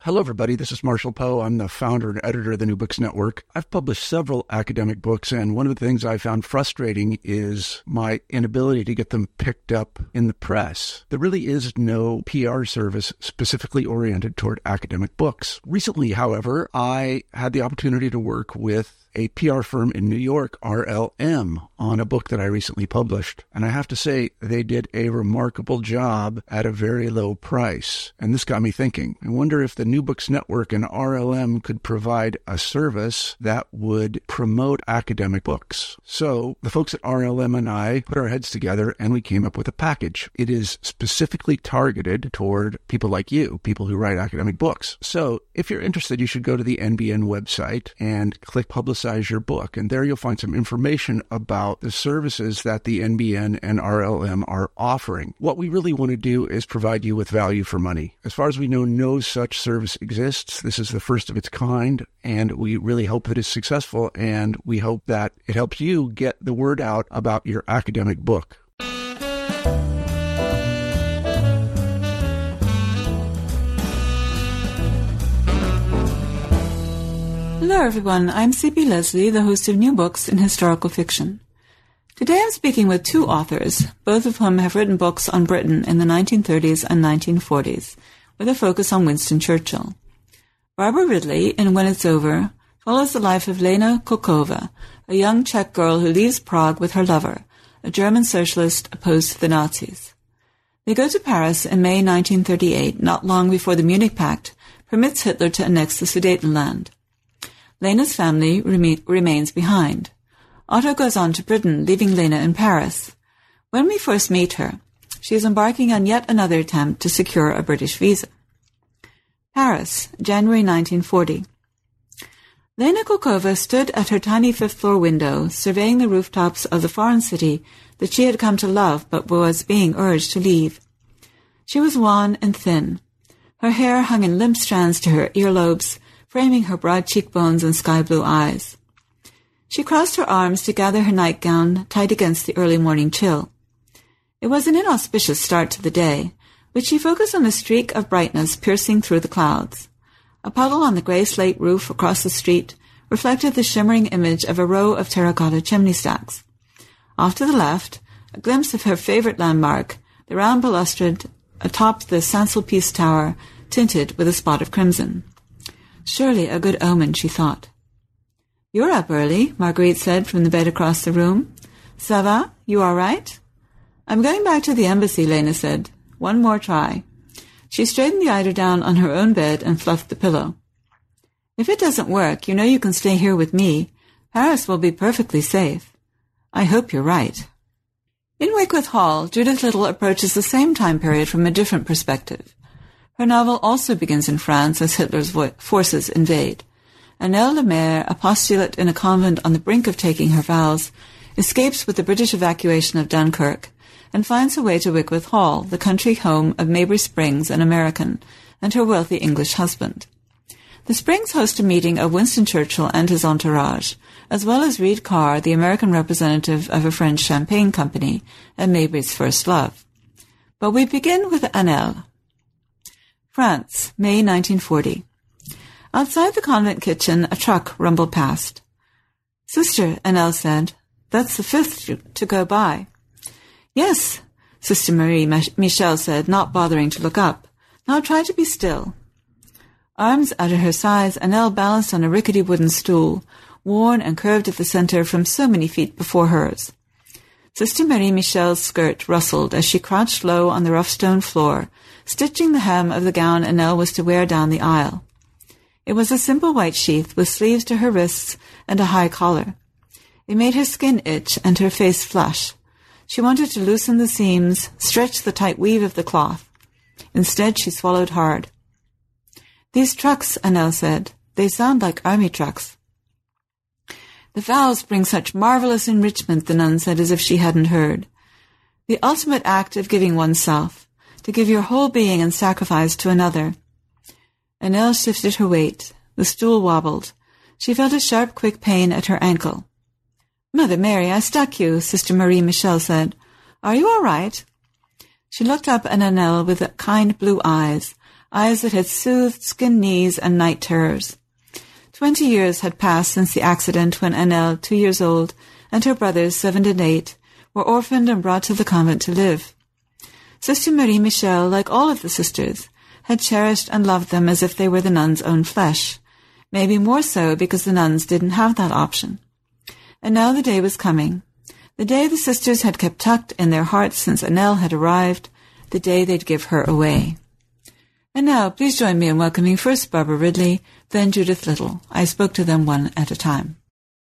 Hello, everybody. This is Marshall Poe. I'm the founder and editor of the New Books Network. I've published several academic books, and one of the things I found frustrating is my inability to get them picked up in the press. There really is no PR service specifically oriented toward academic books. Recently, however, I had the opportunity to work with a PR firm in New York, RLM, on a book that I recently published. And I have to say, they did a remarkable job at a very low price. And this got me thinking. I wonder if the New Books Network and RLM could provide a service that would promote academic books. So the folks at RLM and I put our heads together and we came up with a package. It is specifically targeted toward people like you, people who write academic books. So if you're interested, you should go to the NBN website and click Publicize Your Book. And there you'll find some information about the services that the NBN and RLM are offering. What we really want to do is provide you with value for money. As far as we know, no such service exists. This is the first of its kind, and we really hope that it's successful, and we hope that it helps you get the word out about your academic book. Hello everyone, I'm C.P. Leslie, the host of New Books in Historical Fiction. Today I'm speaking with two authors, both of whom have written books on Britain in the 1930s and 1940s, with a focus on Winston Churchill. Barbara Ridley, in When It's Over, follows the life of Lena Kokova, a young Czech girl who leaves Prague with her lover, a German socialist opposed to the Nazis. They go to Paris in May 1938, not long before the Munich Pact permits Hitler to annex the Sudetenland. Lena's family remains behind. Otto goes on to Britain, leaving Lena in Paris. When we first meet her, she is embarking on yet another attempt to secure a British visa. Paris, January 1940. Lena Kokova stood at her tiny fifth-floor window, surveying the rooftops of the foreign city that she had come to love but was being urged to leave. She was wan and thin. Her hair hung in limp strands to her earlobes, framing her broad cheekbones and sky-blue eyes. She crossed her arms to gather her nightgown tight against the early morning chill. It was an inauspicious start to the day, but she focused on a streak of brightness piercing through the clouds. A puddle on the gray slate roof across the street reflected the shimmering image of a row of terracotta chimney stacks. Off to the left, a glimpse of her favorite landmark, the round balustrade atop the Saint-Sulpice Tower, tinted with a spot of crimson. Surely a good omen, she thought. "You're up early," Marguerite said from the bed across the room. "Ça va? You all right?" "I'm going back to the embassy," Lena said. "One more try." She straightened the eider-down on her own bed and fluffed the pillow. "If it doesn't work, you know you can stay here with me. Paris will be perfectly safe." "I hope you're right." In Wycliffe Hall, Judith Little approaches the same time period from a different perspective. Her novel also begins in France as Hitler's forces invade. Annelle Lemaire, a postulate in a convent on the brink of taking her vows, escapes with the British evacuation of Dunkirk and finds her way to Wycliffe Hall, the country home of Mabry Springs, an American, and her wealthy English husband. The Springs host a meeting of Winston Churchill and his entourage, as well as Reed Carr, the American representative of a French champagne company and Mabry's first love. But we begin with Annelle. France, May 1940. Outside the convent kitchen, a truck rumbled past. "Sister," Annelle said, "that's the fifth to go by." "Yes," Sister Marie Michel said, not bothering to look up. "Now try to be still." Arms out at her sides, Annelle balanced on a rickety wooden stool, worn and curved at the center from so many feet before hers. Sister Marie Michel's skirt rustled as she crouched low on the rough stone floor, stitching the hem of the gown Annelle was to wear down the aisle. It was a simple white sheath with sleeves to her wrists and a high collar. It made her skin itch and her face flush. She wanted to loosen the seams, stretch the tight weave of the cloth. Instead, she swallowed hard. "These trucks," Annelle said, "they sound like army trucks." "The vows bring such marvelous enrichment," the nun said as if she hadn't heard. "The ultimate act of giving oneself, to give your whole being in sacrifice to another." Annelle shifted her weight. The stool wobbled. She felt a sharp, quick pain at her ankle. "Mother Mary, I stuck you," Sister Marie Michel said. "Are you all right?" She looked up at Annelle with kind blue eyes. eyes that had soothed skinned knees and night terrors. 20 years had passed since the accident when Annelle, 2 years old, and her brothers, 7 and 8, were orphaned and brought to the convent to live. Sister Marie Michel, like all of the sisters, had cherished and loved them as if they were the nuns' own flesh, maybe more so because the nuns didn't have that option. And now the day was coming, the day the sisters had kept tucked in their hearts since Annelle had arrived, the day they'd give her away. And now, please join me in welcoming first Barbara Ridley, then Judith Little. I spoke to them one at a time.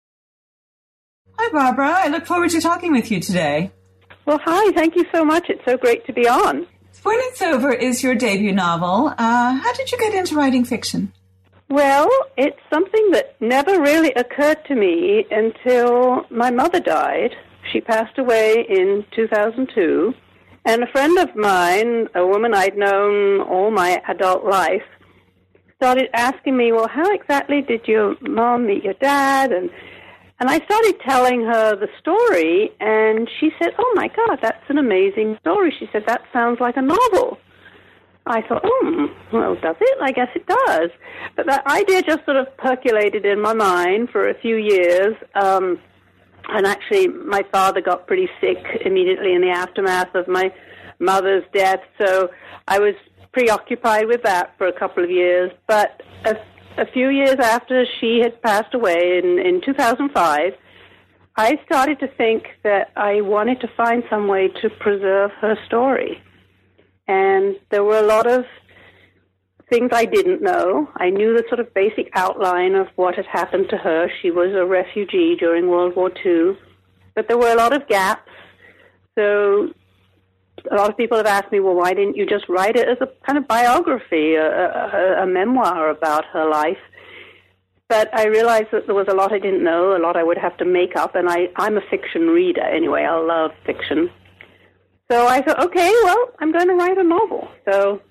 Hi, Barbara. I look forward to talking with you today. Well, hi. Thank you so much. It's so great to be on. When It's Over is your debut novel. How did you get into writing fiction? Well, it's something that never really occurred to me until my mother died. She passed away in 2002. And a friend of mine, a woman I'd known all my adult life, started asking me, well, how exactly did your mom meet your dad? And I started telling her the story, and she said, oh, my God, that's an amazing story. She said, that sounds like a novel. I thought, well, does it? I guess it does. But that idea just sort of percolated in my mind for a few years. And actually, my father got pretty sick immediately in the aftermath of my mother's death, so I was preoccupied with that for a couple of years. But a few years after she had passed away in 2005, I started to think that I wanted to find some way to preserve her story. And there were a lot of things I didn't know. I knew the sort of basic outline of what had happened to her. She was a refugee during World War II. But there were a lot of gaps. So a lot of people have asked me, well, why didn't you just write it as a kind of biography, a memoir about her life? But I realized that there was a lot I didn't know, a lot I would have to make up, and I'm a fiction reader anyway. I love fiction. So I thought, okay, well, I'm going to write a novel. So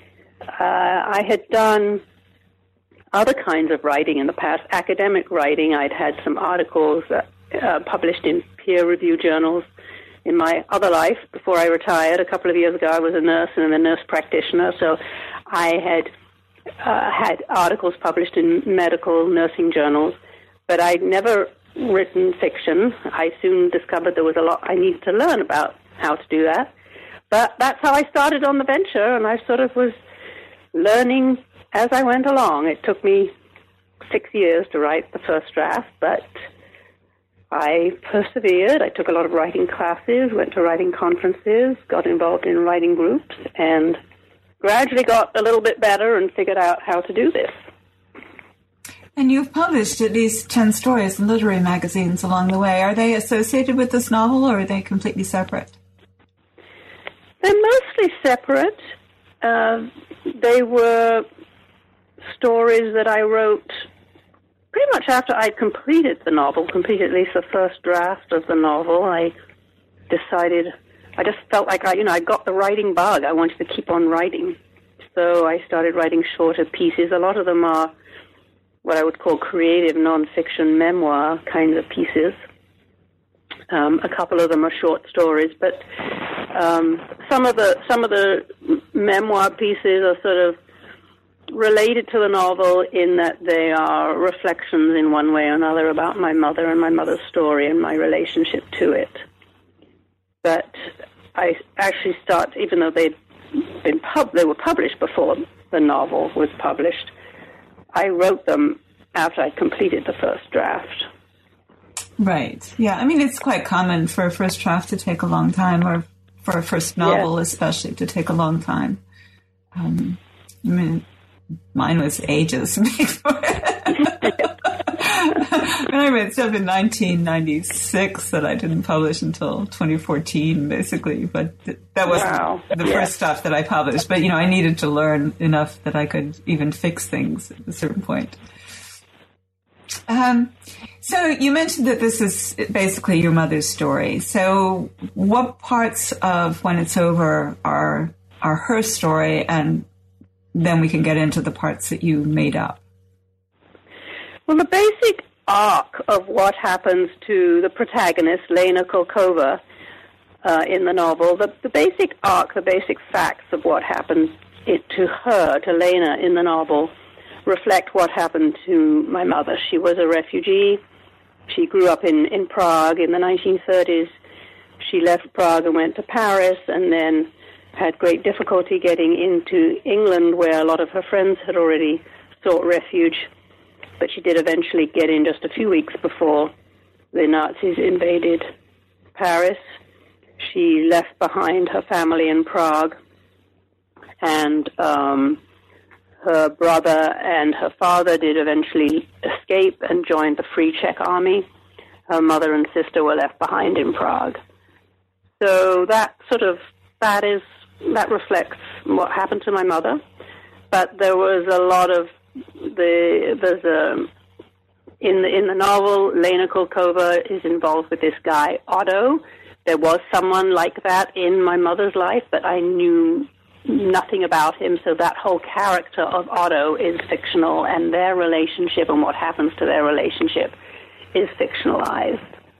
I had done other kinds of writing in the past, academic writing. I'd had some articles published in peer-reviewed journals in my other life before I retired. A couple of years ago, I was a nurse and a nurse practitioner, so I had had articles published in medical nursing journals, but I'd never written fiction. I soon discovered there was a lot I needed to learn about how to do that. But that's how I started on the venture, and I sort of was learning as I went along. It took me 6 years to write the first draft, but I persevered. I took a lot of writing classes, went to writing conferences, got involved in writing groups, and gradually got a little bit better and figured out how to do this. And you've published at least 10 stories in literary magazines along the way. Are they associated with this novel, or are they completely separate? They're mostly separate. They were stories that I wrote pretty much after I'd completed the novel, completed at least the first draft of the novel. I decided, I just felt like I got the writing bug. I wanted to keep on writing. So I started writing shorter pieces. A lot of them are what I would call creative nonfiction memoir kinds of pieces. A couple of them are short stories, but some of the memoir pieces are sort of related to the novel in that they are reflections in one way or another about my mother and my mother's story and my relationship to it. But I actually even though they were published before the novel was published, I wrote them after I completed the first draft. Right. Yeah. I mean, it's quite common for a first draft to take a long time, or for a first novel especially to take a long time. I mean, mine was ages before. I read stuff in 1996 that I didn't publish until 2014, basically. But that wasn't the first stuff that I published. But, I needed to learn enough that I could even fix things at a certain point. So you mentioned that this is basically your mother's story. So what parts of When It's Over are her story, and then we can get into the parts that you made up? Well, the basic arc of what happens to the protagonist, Lena Kolkova, in the novel, the basic arc, the basic facts of what happens it to her, to Lena, in the novel, reflect what happened to my mother. She was a refugee. She grew up in Prague in the 1930s. She left Prague and went to Paris, and then had great difficulty getting into England, where a lot of her friends had already sought refuge. But she did eventually get in just a few weeks before the Nazis invaded Paris. She left behind her family in Prague, and her brother and her father did eventually escape and joined the Free Czech Army. Her mother and sister were left behind in Prague. So that reflects what happened to my mother. But there was a lot of in the novel, Lena Kulkova is involved with this guy, Otto. There was someone like that in my mother's life, but I knew nothing about him, so that whole character of Otto is fictional, and their relationship and what happens to their relationship is fictionalized.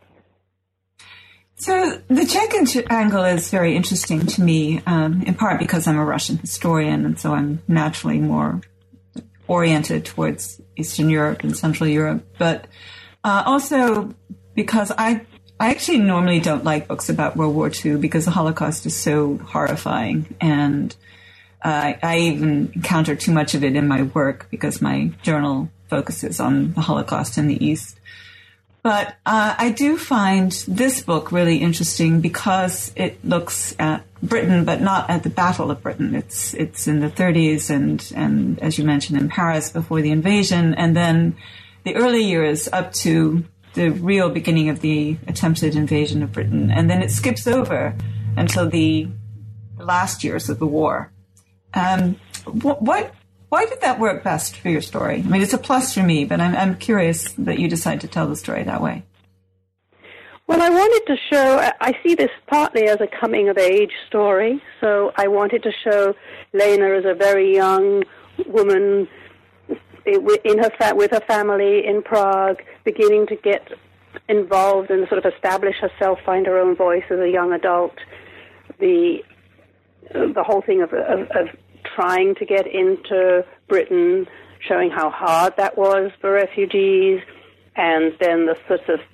So the Czech angle is very interesting to me, in part because I'm a Russian historian, and so I'm naturally more oriented towards Eastern Europe and Central Europe, but also because I actually normally don't like books about World War II because the Holocaust is so horrifying, and I even encounter too much of it in my work because my journal focuses on the Holocaust in the East. But I do find this book really interesting because it looks at Britain, but not at the Battle of Britain. It's in the 30s and as you mentioned, in Paris before the invasion, and then the early years up to the real beginning of the attempted invasion of Britain. And then it skips over until the last years of the war. Why did that work best for your story? I mean, it's a plus for me, but I'm curious that you decide to tell the story that way. Well, I wanted to show, I see this partly as a coming-of-age story, so I wanted to show Lena as a very young woman with her family in Prague, beginning to get involved and sort of establish herself, find her own voice as a young adult. The whole thing of trying to get into Britain, showing how hard that was for refugees, and then the sort of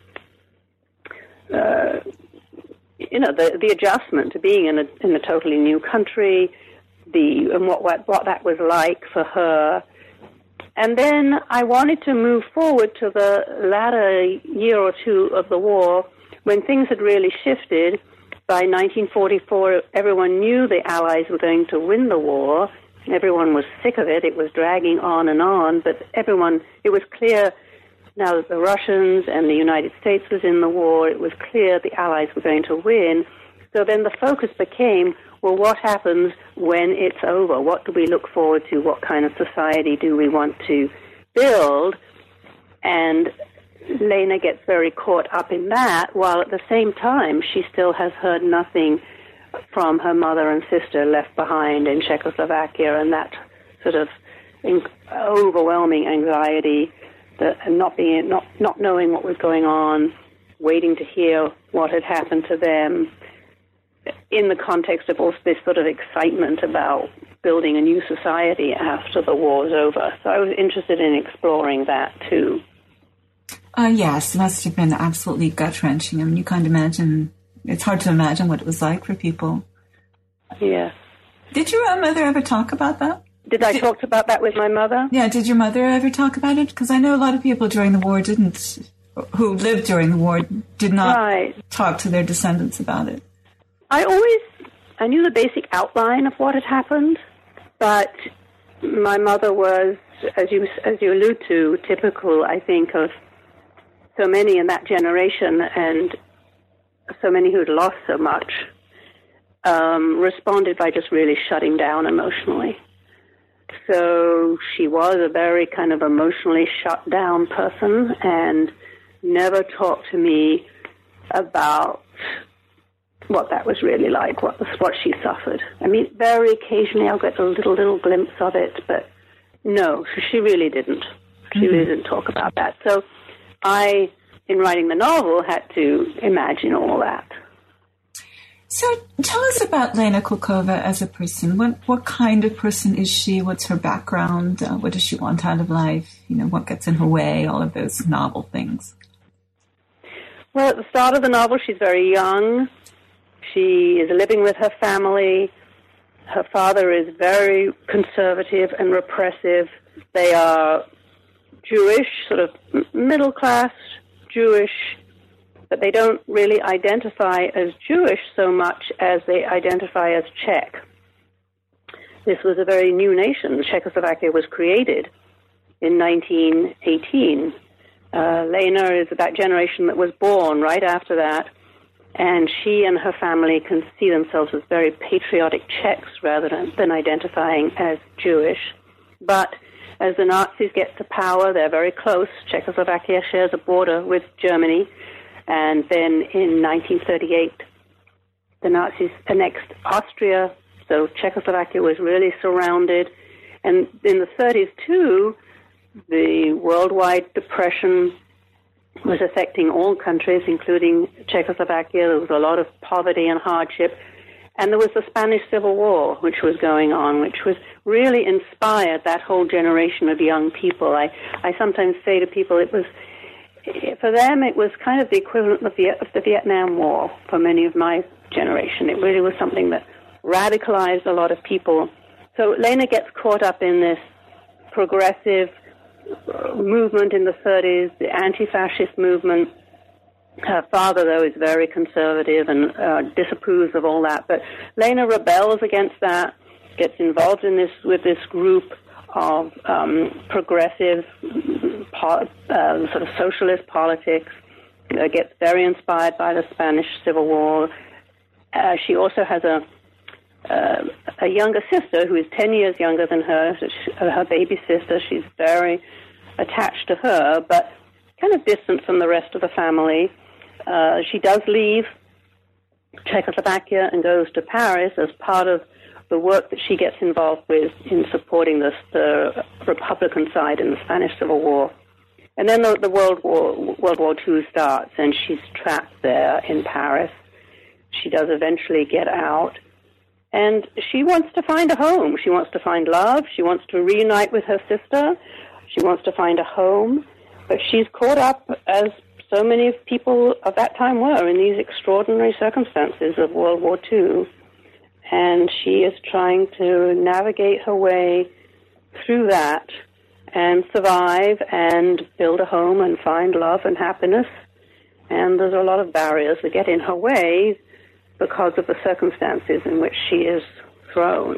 the adjustment to being in a totally new country, and what that was like for her. And then I wanted to move forward to the latter year or two of the war, when things had really shifted. By 1944, everyone knew the Allies were going to win the war. Everyone was sick of it. It was dragging on, but it was clear now that the Russians and the United States was in the war. It was clear the Allies were going to win. So then the focus became, well, what happens when it's over? What do we look forward to? What kind of society do we want to build? And Lena gets very caught up in that, while at the same time she still has heard nothing from her mother and sister left behind in Czechoslovakia, and that sort of overwhelming anxiety, and not knowing what was going on, waiting to hear what had happened to them, in the context of also this sort of excitement about building a new society after the war was over. So I was interested in exploring that too. Yes, it must have been absolutely gut-wrenching. I mean, you can't imagine, it's hard to imagine what it was like for people. Yes. Did your mother ever talk about that? Did I talk about that with my mother? Yeah, did your mother ever talk about it? Because I know a lot of people during the war who lived during the war, did not talk to their descendants about it. I knew the basic outline of what had happened, but my mother was, as you allude to, typical, I think, of so many in that generation, and so many who'd lost so much, responded by just really shutting down emotionally. So she was a very kind of emotionally shut down person, and never talked to me about what that was really like, what she suffered. I mean, very occasionally I'll get a little glimpse of it, but no, she really didn't. She really didn't talk about that. So I, in writing the novel, had to imagine all that. So tell us about Lena Kulkova as a person. What kind of person is she? What's her background? What does she want out of life? What gets in her way? All of those novel things. Well, at the start of the novel, she's very young. She is living with her family. Her father is very conservative and repressive. They are Jewish, sort of middle-class Jewish, but they don't really identify as Jewish so much as they identify as Czech. This was a very new nation. Czechoslovakia was created in 1918. Lena is that generation that was born right after that, and she and her family can see themselves as very patriotic Czechs rather than identifying as Jewish. But as the Nazis get to power, they're very close. Czechoslovakia shares a border with Germany. And then in 1938, the Nazis annexed Austria, so Czechoslovakia was really surrounded. And in the 30s, too, the worldwide depression was affecting all countries, including Czechoslovakia. There was a lot of poverty and hardship. And there was the Spanish Civil War, which was going on, which was really inspired that whole generation of young people. I sometimes say to people for them, it was kind of the equivalent of the Vietnam War for many of my generation. It really was something that radicalized a lot of people. So Lena gets caught up in this progressive movement in the 30s, the anti-fascist movement. Her father, though, is very conservative and disapproves of all that. But Lena rebels against that, gets involved in with this group of progressive sort of socialist politics, gets very inspired by the Spanish Civil War. She also has a younger sister who is 10 years younger than her, her baby sister. She's very attached to her, but kind of distant from the rest of the family. She does leave Czechoslovakia and goes to Paris as part of the work that she gets involved with in supporting the Republican side in the Spanish Civil War. And then the World War II starts, and she's trapped there in Paris. She does eventually get out, and she wants to find a home. She wants to find love. She wants to reunite with her sister. She wants to find a home, but she's caught up, as so many people of that time were, in these extraordinary circumstances of World War II. And she is trying to navigate her way through that and survive and build a home and find love and happiness. And there's a lot of barriers that get in her way because of the circumstances in which she is thrown.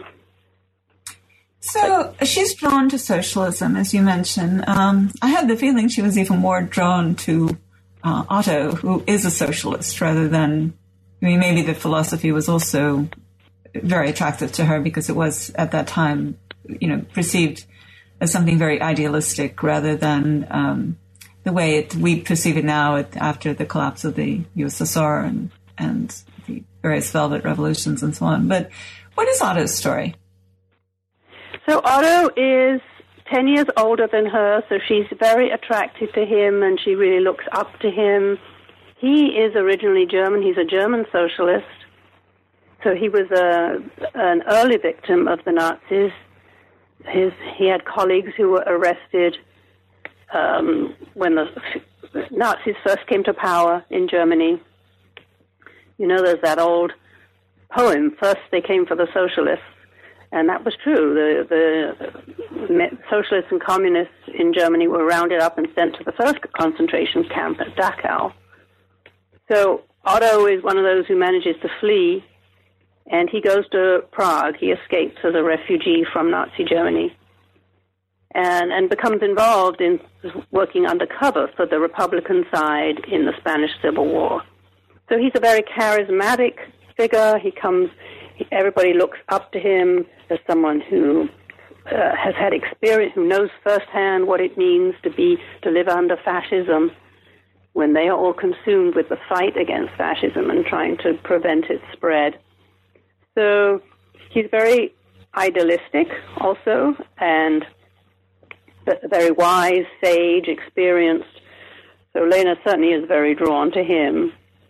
So she's drawn to socialism, as you mentioned. I had the feeling she was even more drawn to Otto, who is a socialist, rather than, maybe the philosophy was also very attractive to her because it was at that time, perceived as something very idealistic rather than the way we perceive it now after the collapse of the USSR and the various Velvet Revolutions and so on. But what is Otto's story? So Otto is 10 years older than her, so she's very attracted to him and she really looks up to him. He is originally German. He's a German socialist. So he was an early victim of the Nazis. He had colleagues who were arrested when the Nazis first came to power in Germany. There's that old poem, "First they came for the socialists," and that was true. The socialists and communists in Germany were rounded up and sent to the first concentration camp at Dachau. So Otto is one of those who manages to flee, and he goes to Prague. He escapes as a refugee from Nazi Germany and becomes involved in working undercover for the Republican side in the Spanish Civil War. So he's a very charismatic figure. Everybody looks up to him as someone who has had experience, who knows firsthand what it means to live under fascism when they are all consumed with the fight against fascism and trying to prevent its spread. So he's very idealistic also, and very wise, sage, experienced. So Lena certainly is very drawn to him.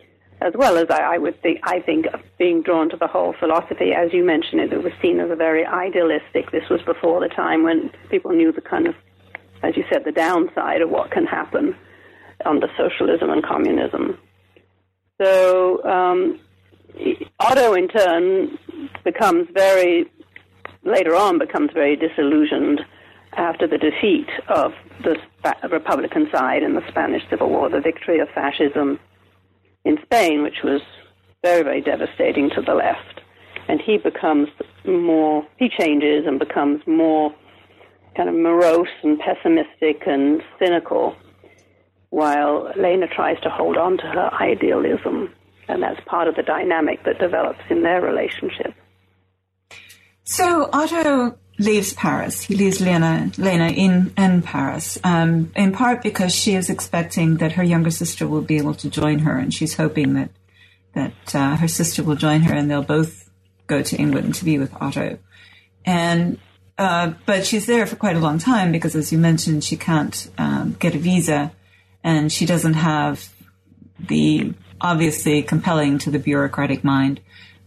as well as I think being drawn to the whole philosophy. As you mentioned, it was seen as a very idealistic. This was before the time when people knew the kind of, as you said, the downside of what can happen under socialism and communism. So Otto, in turn, later on becomes very disillusioned after the defeat of the Republican side in the Spanish Civil War, the victory of fascism in Spain, which was very, very devastating to the left. And he changes and becomes more kind of morose and pessimistic and cynical, while Lena tries to hold on to her idealism. And that's part of the dynamic that develops in their relationship. So Otto leaves Paris. He leaves Lena in Paris, in part because she is expecting that her younger sister will be able to join her, and she's hoping that her sister will join her, and they'll both go to England to be with Otto. And but she's there for quite a long time because, as you mentioned, she can't get a visa, and she doesn't have the obviously compelling to the bureaucratic mind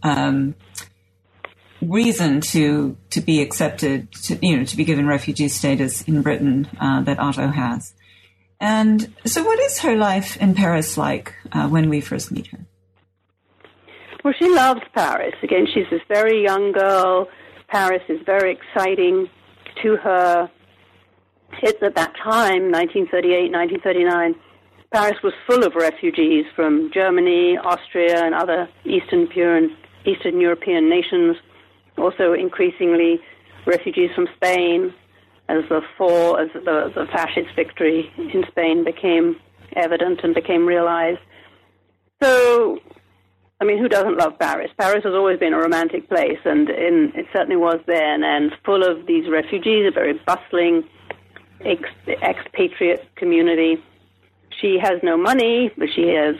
reason to be accepted, to be given refugee status in Britain that Otto has. And so what is her life in Paris like when we first meet her? Well, she loves Paris. Again, she's this very young girl. Paris is very exciting to her. It's at that time, 1938, 1939, Paris was full of refugees from Germany, Austria, and other Eastern European nations. Also, increasingly, refugees from Spain, as the fascist victory in Spain became evident and became realized. So, I mean, who doesn't love Paris? Paris has always been a romantic place, and it certainly was then, and full of these refugees, a very bustling expatriate community. She has no money, but she has...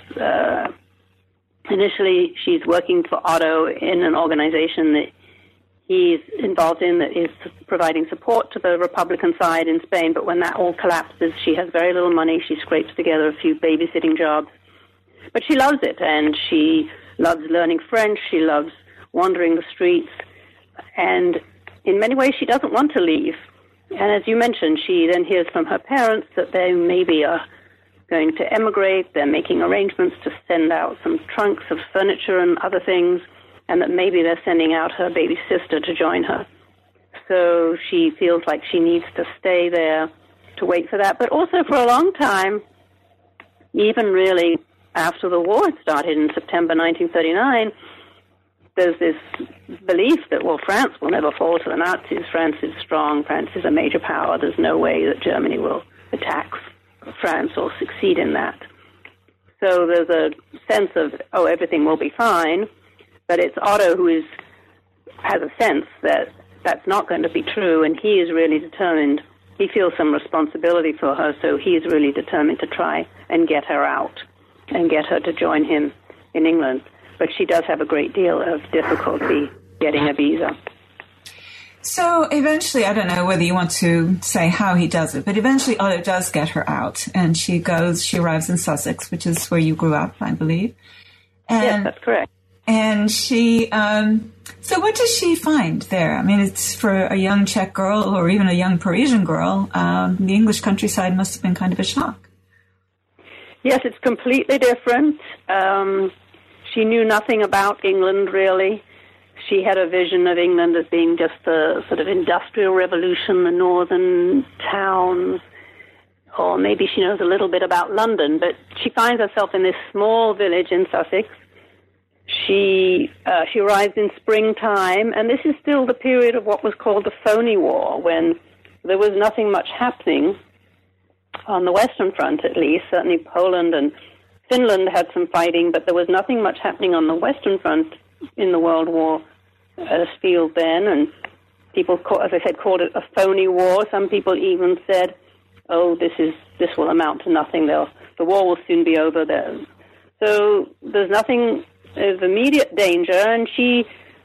initially, she's working for Otto in an organization that he's involved in that is providing support to the Republican side in Spain, but when that all collapses, she has very little money. She scrapes together a few babysitting jobs. But she loves it, and she loves learning French. She loves wandering the streets. And in many ways, she doesn't want to leave. And as you mentioned, she then hears from her parents that they maybe are going to emigrate. They're making arrangements to send out some trunks of furniture and other things, and that maybe they're sending out her baby sister to join her. So she feels like she needs to stay there to wait for that. But also for a long time, even really after the war had started in September 1939, there's this belief that, well, France will never fall to the Nazis. France is strong. France is a major power. There's no way that Germany will attack France or succeed in that. So there's a sense of, everything will be fine. But it's Otto who has a sense that that's not going to be true, and he is really determined. He feels some responsibility for her, so he is really determined to try and get her out and get her to join him in England. But she does have a great deal of difficulty getting a visa. So eventually, I don't know whether you want to say how he does it, but eventually Otto does get her out, and she arrives in Sussex, which is where you grew up, I believe. And yes, that's correct. And she, so what does she find there? I mean, it's for a young Czech girl or even a young Parisian girl, the English countryside must have been kind of a shock. Yes, it's completely different. She knew nothing about England, really. She had a vision of England as being just a sort of industrial revolution, the northern towns, or maybe she knows a little bit about London, but she finds herself in this small village in Sussex. She arrives in springtime, and this is still the period of what was called the Phony War, when there was nothing much happening on the Western Front, at least. Certainly Poland and Finland had some fighting, but there was nothing much happening on the Western Front in the World War field then, and people, as I said, called it a phony war. Some people even said, this will amount to nothing. The war will soon be over there. So there's nothing of immediate danger, and she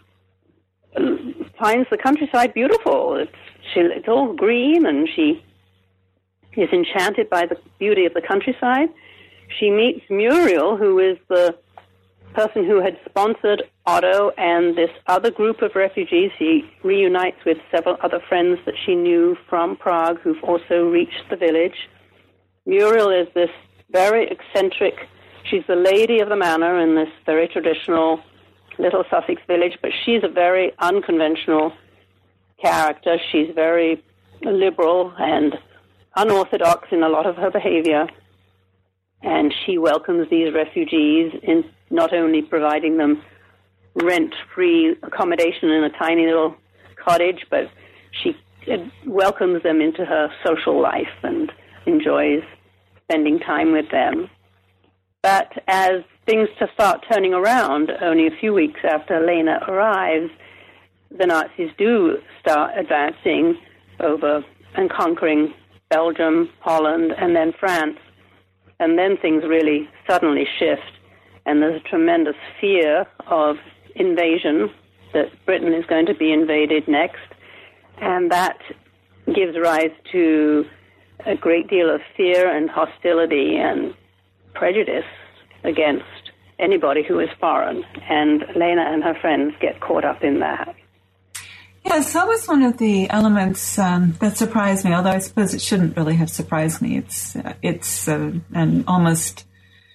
finds the countryside beautiful. It's all green, and she is enchanted by the beauty of the countryside. She meets Muriel, who is the person who had sponsored Otto and this other group of refugees. She reunites with several other friends that she knew from Prague who've also reached the village. Muriel is this very eccentric, she's the lady of the manor in this very traditional little Sussex village, but she's a very unconventional character. She's very liberal and unorthodox in a lot of her behavior. And she welcomes these refugees in not only providing them rent-free accommodation in a tiny little cottage, but she welcomes them into her social life and enjoys spending time with them. But as things start turning around, only a few weeks after Lena arrives, the Nazis do start advancing over and conquering Belgium, Holland, and then France. And then things really suddenly shift, and there's a tremendous fear of invasion, that Britain is going to be invaded next, and that gives rise to a great deal of fear and hostility and prejudice against anybody who is foreign, and Lena and her friends get caught up in that. Yes, that was one of the elements that surprised me, although I suppose it shouldn't really have surprised me. It's an almost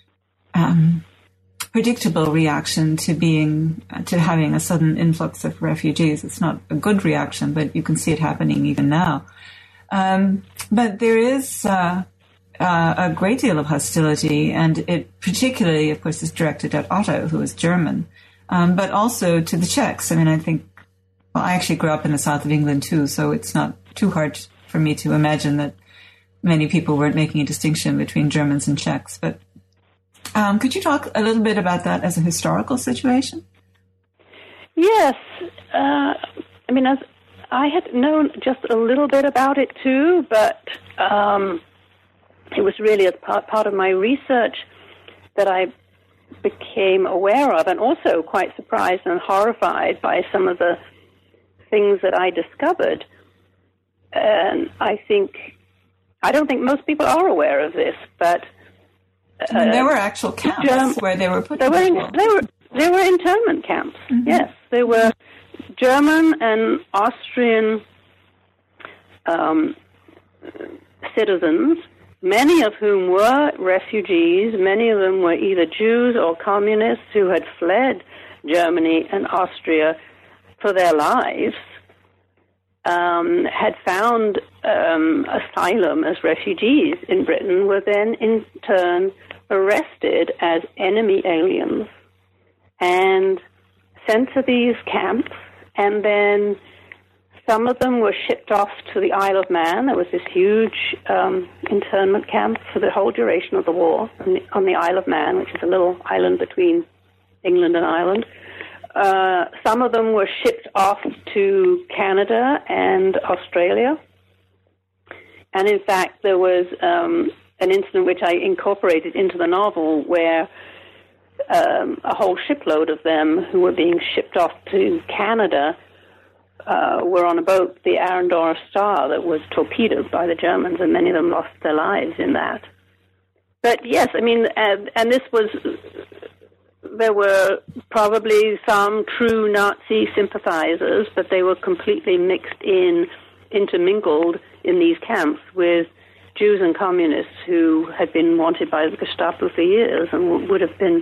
predictable reaction to having a sudden influx of refugees. It's not a good reaction, but you can see it happening even now. But there is a great deal of hostility, and it particularly, of course, is directed at Otto, who is German, but also to the Czechs. I mean, I think, well, I actually grew up in the south of England too, so it's not too hard for me to imagine that many people weren't making a distinction between Germans and Czechs. But could you talk a little bit about that as a historical situation? Yes. I mean, as I had known just a little bit about it too, but it was really as part of my research that I became aware of, and also quite surprised and horrified by some of the things that I discovered. And I don't think most people are aware of this, but there were actual camps where they were put. There were internment camps. Mm-hmm. Yes, there were German and Austrian citizens, many of whom were refugees. Many of them were either Jews or communists who had fled Germany and Austria for their lives, had found asylum as refugees in Britain, were then in turn arrested as enemy aliens and sent to these camps, and then some of them were shipped off to the Isle of Man. There was this huge internment camp for the whole duration of the war on the Isle of Man, which is a little island between England and Ireland. Some of them were shipped off to Canada and Australia. And in fact, there was an incident which I incorporated into the novel where a whole shipload of them who were being shipped off to Canada were on a boat, the Arendora Star, that was torpedoed by the Germans, and many of them lost their lives in that. But yes, I mean, and this was... There were probably some true Nazi sympathizers, but they were completely intermingled in these camps with Jews and communists who had been wanted by the Gestapo for years and would have been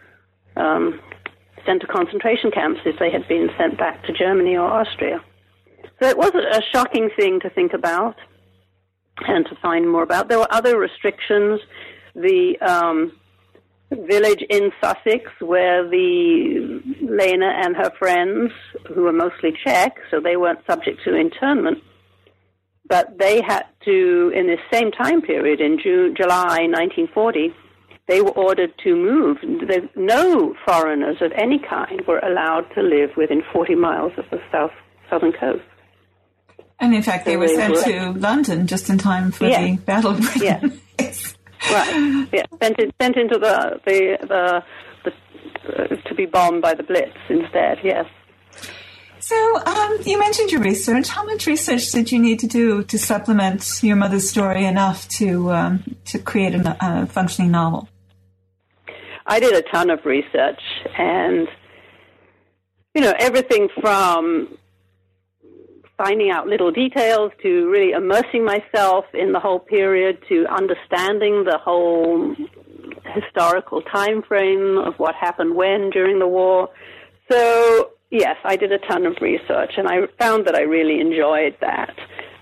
sent to concentration camps if they had been sent back to Germany or Austria. So it was a shocking thing to think about and to find more about. There were other restrictions. The village in Sussex where the Lena and her friends, who were mostly Czech, so they weren't subject to internment, but they had to, in this same time period, in July 1940, they were ordered to move. No foreigners of any kind were allowed to live within 40 miles of the southern coast. And in fact, they were sent to London just in time for the Battle of Britain. Yes. Right. Yeah. Sent into the to be bombed by the Blitz instead. Yes. So you mentioned your research. How much research did you need to do to supplement your mother's story enough to create a functioning novel? I did a ton of research, and, everything from finding out little details to really immersing myself in the whole period to understanding the whole historical time frame of what happened when during the war. So, yes, I did a ton of research, and I found that I really enjoyed that.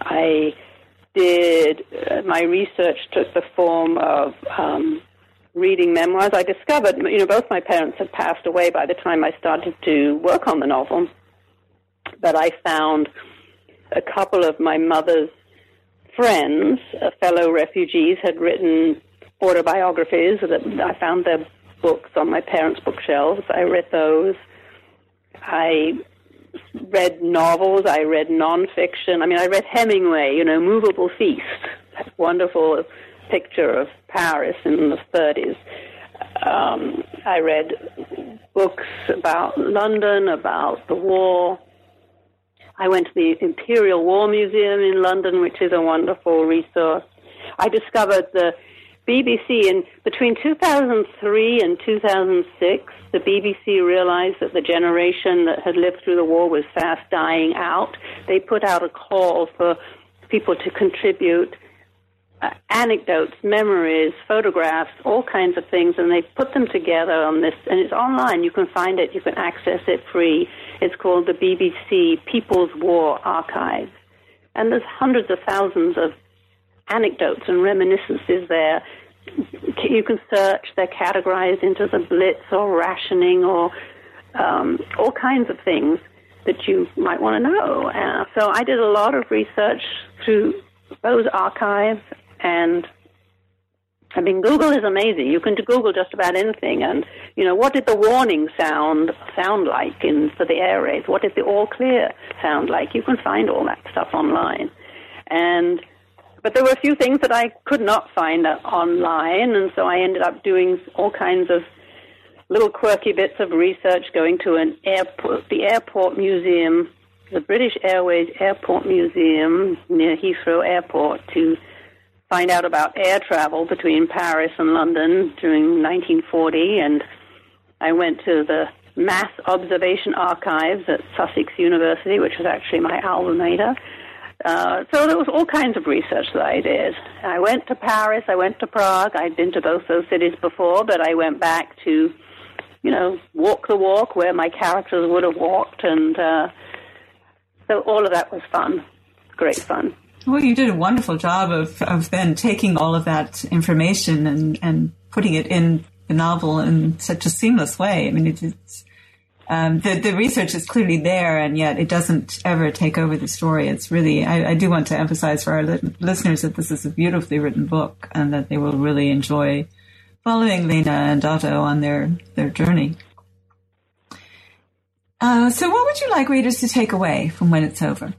My research took the form of reading memoirs. I discovered, both my parents had passed away by the time I started to work on the novel, but I found a couple of my mother's friends, fellow refugees, had written autobiographies. I found their books on my parents' bookshelves. I read those. I read novels. I read nonfiction. I read Hemingway, Movable Feast, that wonderful picture of Paris in the 30s. I read books about London, about the war. I went to the Imperial War Museum in London, which is a wonderful resource. I discovered the BBC between 2003 and 2006. The BBC realized that the generation that had lived through the war was fast dying out. They put out a call for people to contribute anecdotes, memories, photographs, all kinds of things, and they put them together on this, and it's online. You can find it, you can access it free. It's called the BBC People's War Archive. And there's hundreds of thousands of anecdotes and reminiscences there. You can search, they're categorized into the Blitz or rationing or all kinds of things that you might want to know. So I did a lot of research through those archives, and Google is amazing. You can Google just about anything, and what did the warning sound like for the air raids? What did the all clear sound like? You can find all that stuff online, but there were a few things that I could not find online, and so I ended up doing all kinds of little quirky bits of research, going to the airport museum, the British Airways Airport Museum near Heathrow Airport, to find out about air travel between Paris and London during 1940, and I went to the Mass Observation Archives at Sussex University, which was actually my alma mater. So there was all kinds of research that I did. I went to Paris, I went to Prague. I'd been to both those cities before, but I went back to, walk the walk where my characters would have walked, and so all of that was fun, great fun. Well, you did a wonderful job of then taking all of that information and putting it in the novel in such a seamless way. It's the research is clearly there, and yet it doesn't ever take over the story. It's really, I do want to emphasize for our listeners that this is a beautifully written book, and that they will really enjoy following Lena and Otto on their journey. So what would you like readers to take away from When It's Over?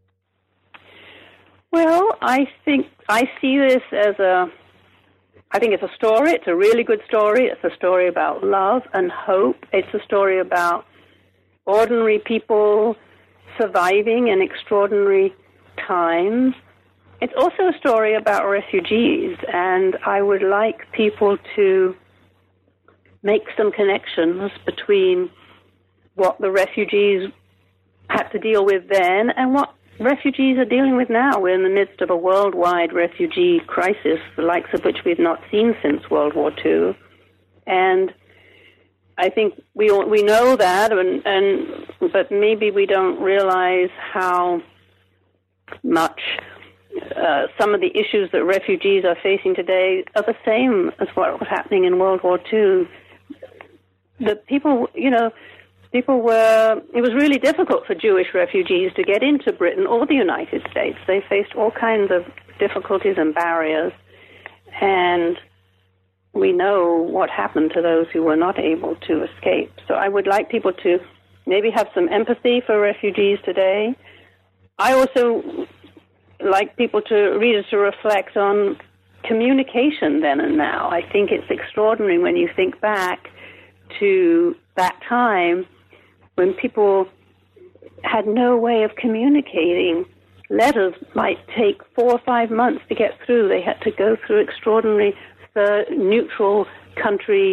Well, I think I see this as I think it's a story. It's a really good story. It's a story about love and hope. It's a story about ordinary people surviving in extraordinary times. It's also a story about refugees, and I would like people to make some connections between what the refugees had to deal with then and what refugees are dealing with now. We're in the midst of a worldwide refugee crisis, the likes of which we've not seen since World War II. And I think we know that, but maybe we don't realize how much some of the issues that refugees are facing today are the same as what was happening in World War II. The people, it was really difficult for Jewish refugees to get into Britain or the United States. They faced all kinds of difficulties and barriers, and we know what happened to those who were not able to escape. So I would like people to maybe have some empathy for refugees today. I also like readers to reflect on communication then and now. I think it's extraordinary when you think back to that time when people had no way of communicating. Letters might take 4 or 5 months to get through. They had to go through extraordinary neutral country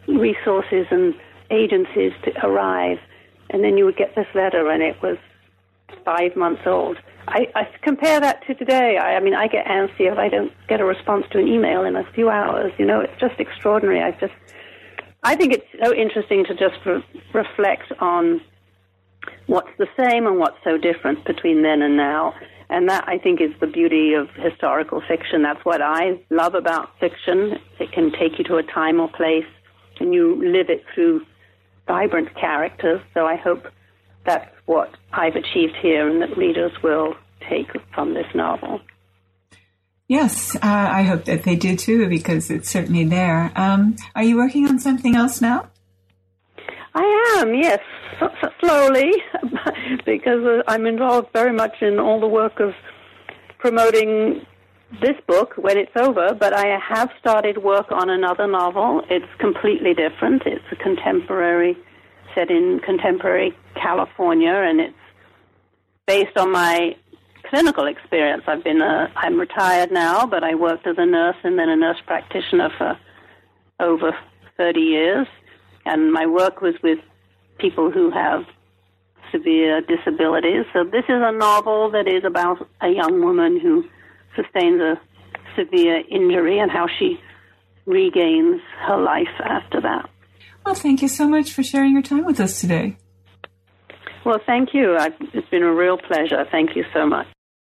resources and agencies to arrive. And then you would get this letter, and it was 5 months old. I compare that to today. I mean, I get antsy if I don't get a response to an email in a few hours. You know, it's just extraordinary. I think it's so interesting to just reflect on what's the same and what's so different between then and now. And that, I think, is the beauty of historical fiction. That's what I love about fiction. It can take you to a time or place, and you live it through vibrant characters. So I hope that's what I've achieved here and that readers will take from this novel. Yes, I hope that they do too, because it's certainly there. Are you working on something else now? I am, yes, slowly, because I'm involved very much in all the work of promoting this book when it's over, but I have started work on another novel. It's completely different. It's a contemporary, set in contemporary California, and it's based on my clinical experience. I'm retired now, but I worked as a nurse and then a nurse practitioner for over 30 years, and my work was with people who have severe disabilities. So this is a novel that is about a young woman who sustains a severe injury and how she regains her life after that. Well, thank you so much for sharing your time with us today. Well, thank you. It's been a real pleasure. Thank you so much.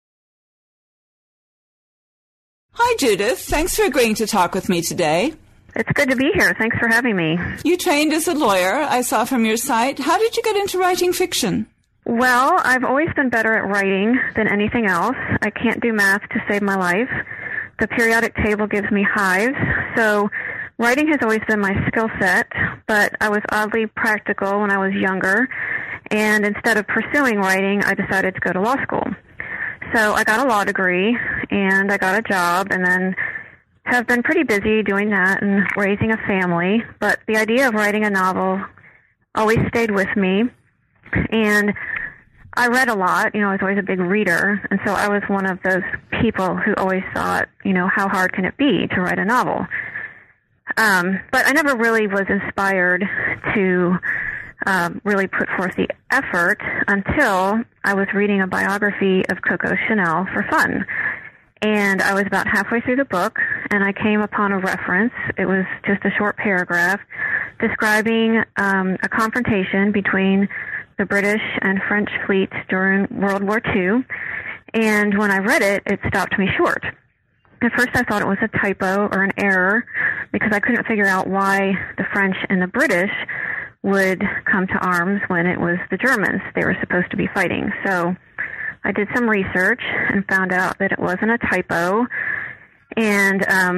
Hi, Judith. Thanks for agreeing to talk with me today. It's good to be here. Thanks for having me. You trained as a lawyer, I saw from your site. How did you get into writing fiction? Well, I've always been better at writing than anything else. I can't do math to save my life. The periodic table gives me hives, so writing has always been my skill set, but I was oddly practical when I was younger, and instead of pursuing writing, I decided to go to law school. So I got a law degree, and I got a job, and then have been pretty busy doing that and raising a family, but the idea of writing a novel always stayed with me, and I read a lot. I was always a big reader, and so I was one of those people who always thought, how hard can it be to write a novel? But I never really was inspired to really put forth the effort until I was reading a biography of Coco Chanel for fun. And I was about halfway through the book, and I came upon a reference. It was just a short paragraph describing a confrontation between the British and French fleets during World War II. And when I read it, it stopped me short. At first I thought it was a typo or an error because I couldn't figure out why the French and the British would come to arms when it was the Germans they were supposed to be fighting. So I did some research and found out that it wasn't a typo, and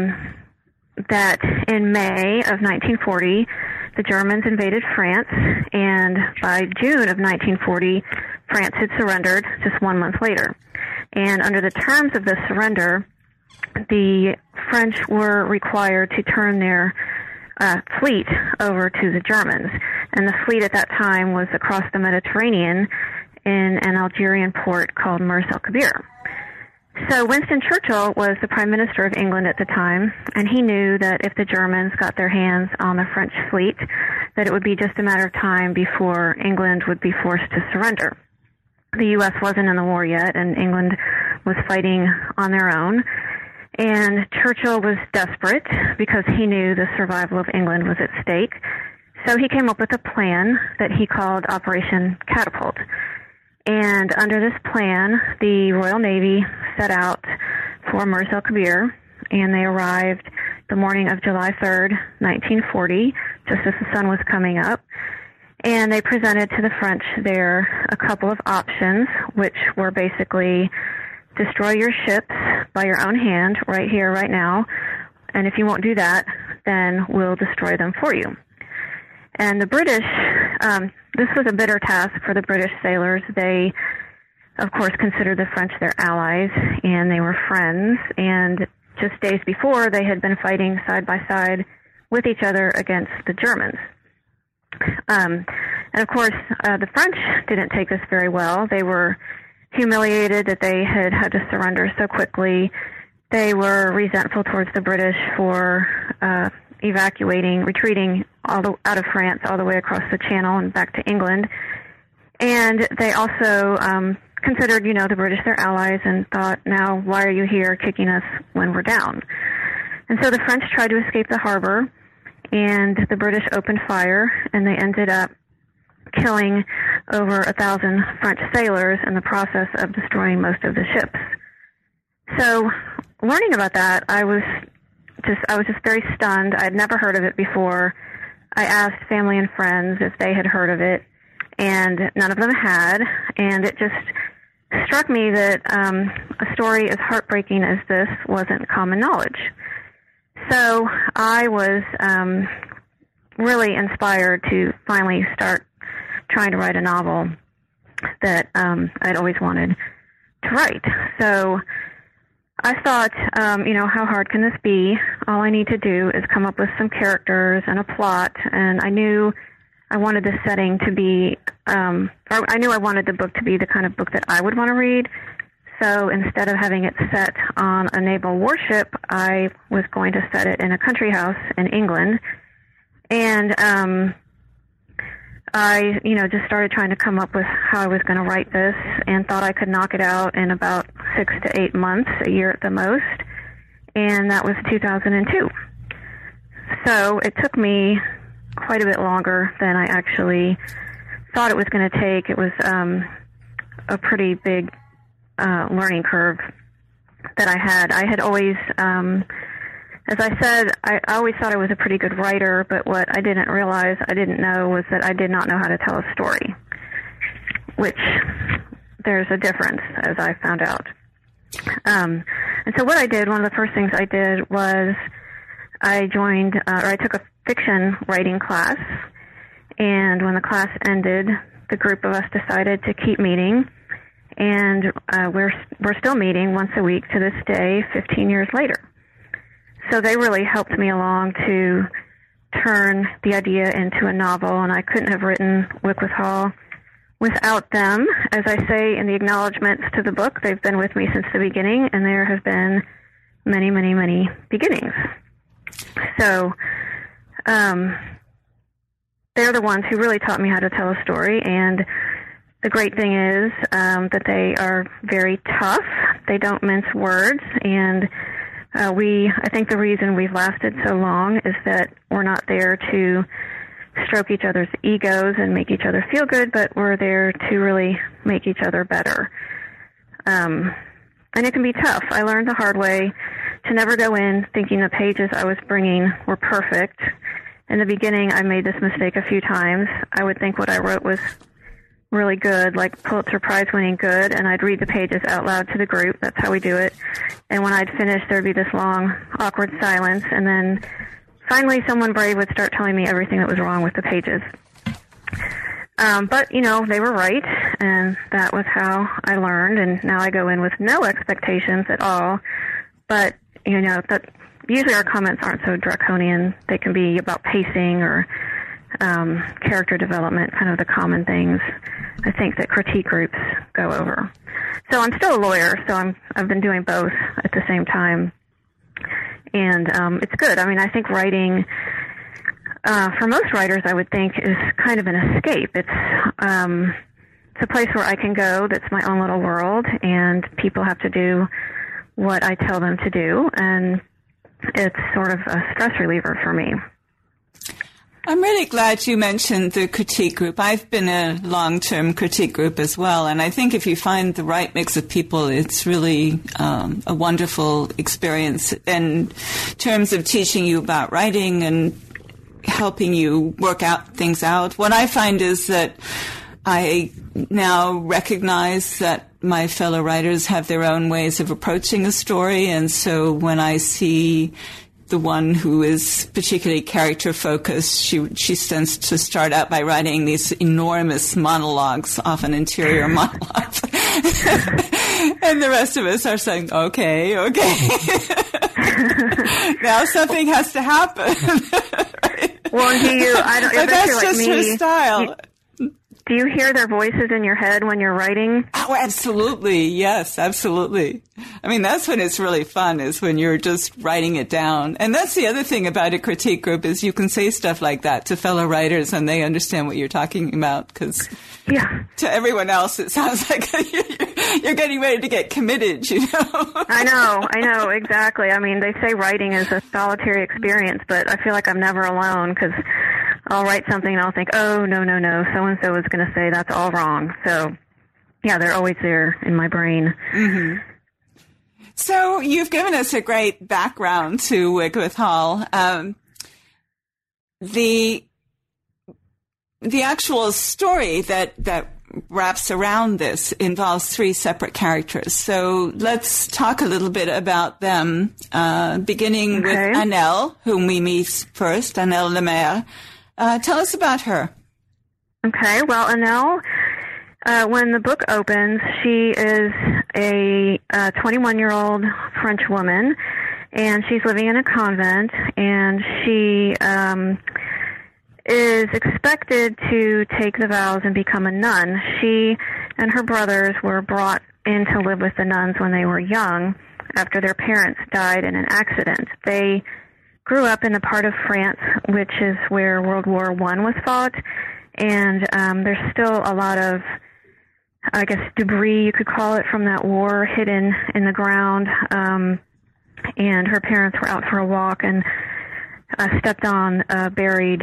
that in May of 1940, the Germans invaded France, and by June of 1940, France had surrendered just 1 month later. And under the terms of the surrender, the French were required to turn their fleet over to the Germans. And the fleet at that time was across the Mediterranean in an Algerian port called Mers el-Kabir. So Winston Churchill was the Prime Minister of England at the time, and he knew that if the Germans got their hands on the French fleet, that it would be just a matter of time before England would be forced to surrender. The U.S. wasn't in the war yet, and England was fighting on their own. And Churchill was desperate because he knew the survival of England was at stake. So he came up with a plan that he called Operation Catapult. And under this plan, the Royal Navy set out for Mers el-Kabir, and they arrived the morning of July 3rd, 1940, just as the sun was coming up. And they presented to the French there a couple of options, which were basically destroy your ships by your own hand right here, right now, and if you won't do that, then we'll destroy them for you. And the British, this was a bitter task for the British sailors. They, of course, considered the French their allies, and they were friends, and just days before, they had been fighting side by side with each other against the Germans. And of course, the French didn't take this very well. They were humiliated that they had had to surrender so quickly. They were resentful towards the British for retreating out of France all the way across the Channel and back to England. And they also considered, the British their allies and thought, now why are you here kicking us when we're down? And so the French tried to escape the harbor, and the British opened fire, and they ended up killing over 1,000 French sailors in the process of destroying most of the ships. So learning about that, I was just very stunned. I'd never heard of it before. I asked family and friends if they had heard of it, and none of them had. And it just struck me that a story as heartbreaking as this wasn't common knowledge. So I was really inspired to finally start trying to write a novel that I'd always wanted to write. So I thought, how hard can this be? All I need to do is come up with some characters and a plot, and I knew I wanted the setting to be, I knew I wanted the book to be the kind of book that I would want to read. So instead of having it set on a naval warship, I was going to set it in a country house in England. And I, just started trying to come up with how I was going to write this and thought I could knock it out in about 6 to 8 months, a year at the most. And that was 2002. So it took me quite a bit longer than I actually thought it was going to take. It was a pretty big learning curve that I had. I had always, as I said, I always thought I was a pretty good writer, but what I didn't realize, I didn't know, was that I did not know how to tell a story, which there's a difference, as I found out. And so what I did, one of the first things I did was I took a fiction writing class, and when the class ended, the group of us decided to keep meeting, and we're still meeting once a week to this day, 15 years later. So they really helped me along to turn the idea into a novel, and I couldn't have written Wycliffe Hall without them. As I say in the acknowledgments to the book, they've been with me since the beginning, and there have been many, many, many beginnings. So they're the ones who really taught me how to tell a story, and the great thing is that they are very tough. They don't mince words, and I think the reason we've lasted so long is that we're not there to stroke each other's egos and make each other feel good, but we're there to really make each other better. And it can be tough. I learned the hard way to never go in thinking the pages I was bringing were perfect. In the beginning, I made this mistake a few times. I would think what I wrote was really good, like Pulitzer Prize-winning good, and I'd read the pages out loud to the group. That's how we do it. And when I'd finish, there'd be this long, awkward silence, and then finally someone brave would start telling me everything that was wrong with the pages. But, they were right, and that was how I learned, and now I go in with no expectations at all. But, that usually our comments aren't so draconian. They can be about pacing or character development, kind of the common things I think that critique groups go over. So I'm still a lawyer, so I've been doing both at the same time. And it's good. I mean, I think writing, for most writers, I would think, is kind of an escape. It's a place where I can go that's my own little world, and people have to do what I tell them to do, and it's sort of a stress reliever for me. I'm really glad you mentioned the critique group. I've been a long-term critique group as well, and I think if you find the right mix of people, it's really a wonderful experience in terms of teaching you about writing and helping you work things out. What I find is that I now recognize that my fellow writers have their own ways of approaching a story, and so when I see the one who is particularly character-focused, she tends to start out by writing these enormous monologues, often interior monologues. And the rest of us are saying, okay. Now something has to happen. Well, do you, I don't, but that's like just me, her style. Do you hear their voices in your head when you're writing? Oh, absolutely. Yes, absolutely. I mean, that's when it's really fun, is when you're just writing it down. And that's the other thing about a critique group, is you can say stuff like that to fellow writers and they understand what you're talking about, because to everyone else it sounds like you're getting ready to get committed, you know? I know, exactly. I mean, they say writing is a solitary experience, but I feel like I'm never alone, because I'll write something and I'll think, oh, no, so-and-so is going to say that's all wrong. So, yeah, they're always there in my brain. Mm-hmm. So you've given us a great background to Wigwith Hall. The actual story that wraps around this involves three separate characters. So let's talk a little bit about them, beginning with Annelle, whom we meet first, Annelle Lemaire. Tell us about her. Okay, well, Annelle, when the book opens, she is a 21-year-old French woman, and she's living in a convent, and she is expected to take the vows and become a nun. She and her brothers were brought in to live with the nuns when they were young, after their parents died in an accident. They grew up in the part of France which is where World War I was fought, and there's still a lot of, I guess, debris, you could call it, from that war hidden in the ground. And her parents were out for a walk and stepped on a buried